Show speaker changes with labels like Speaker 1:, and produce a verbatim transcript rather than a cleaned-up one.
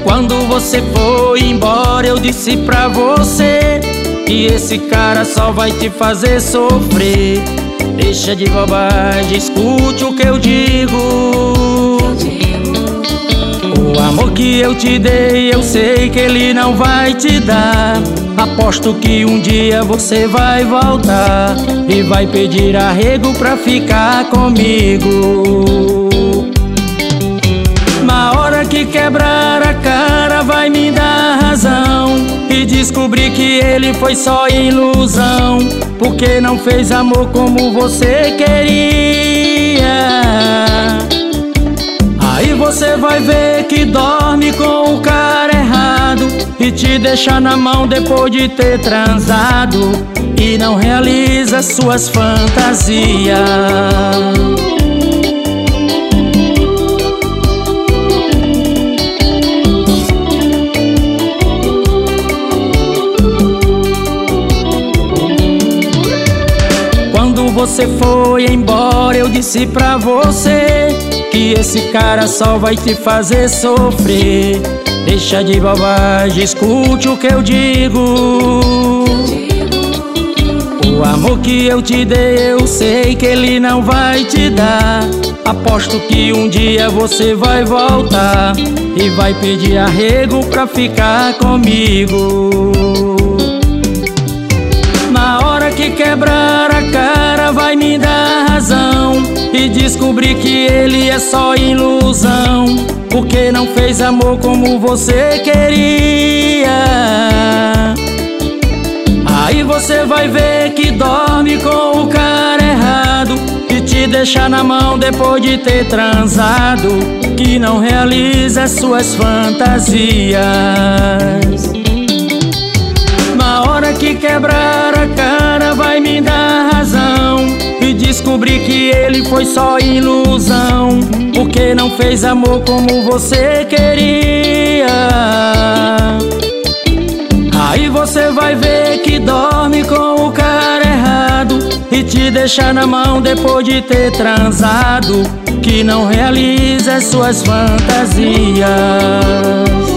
Speaker 1: Quando você foi embora, eu disse pra você que esse cara só vai te fazer sofrer. Deixa de bobagem, escute o que eu digo. O amor que eu te dei, eu sei que ele não vai te dar. Aposto que um dia você vai voltar e vai pedir arrego pra ficar comigo. Na hora que quebrar a cara, vai me dar razão e descobrir que ele foi só ilusão, porque não fez amor como você queria. Aí você vai ver que dorme com o cara errado e te deixa na mão depois de ter transado e não realiza suas fantasias. Quando você foi embora, eu disse pra você que esse cara só vai te fazer sofrer. Deixa de bobagem, escute o que eu digo. O amor que eu te dei, eu sei que ele não vai te dar. Aposto que um dia você vai voltar e vai pedir arrego pra ficar comigo. Na hora que quebrar a cara, vai me dar razão e descobrir que ele é só ilusão, porque não fez amor como você queria. Aí você vai ver que dorme com o cara errado e te deixa na mão depois de ter transado, que não realiza suas fantasias. Na hora que quebrar a cara, vai me dar razão e descobrir que ele foi só ilusão, porque não fez amor como você queria. Aí você vai ver que dorme com o cara errado e te deixa na mão depois de ter transado, que não realiza suas fantasias.